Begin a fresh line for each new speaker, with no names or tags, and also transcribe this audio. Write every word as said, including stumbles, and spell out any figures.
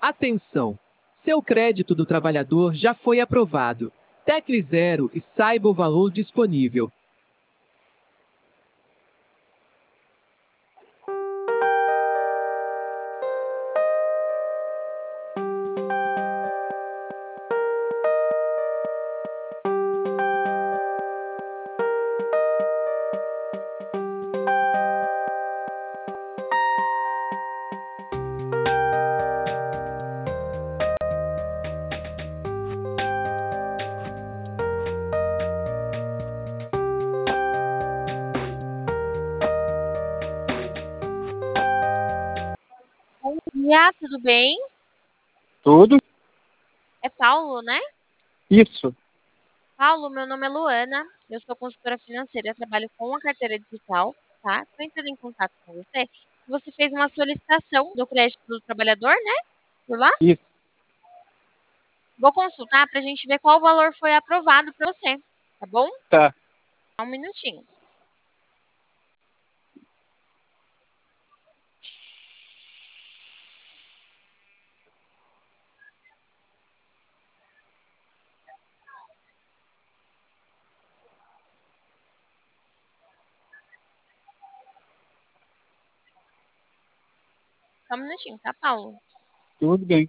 Atenção! Seu crédito do trabalhador já foi aprovado. Tecle zero e saiba o valor disponível.
Bom dia, tudo bem?
Tudo
É Paulo, né?
isso.
Paulo, meu nome é Luana, eu sou consultora financeira, trabalho com a carteira digital, tá? Estou entrando em contato com você. Você fez uma solicitação do crédito do trabalhador, né? Por lá?
Isso.
Vou consultar para a gente ver qual valor foi aprovado para você, tá bom?
Tá.
Só um minutinho. Só um minutinho, tá, Paulo?
Tudo bem.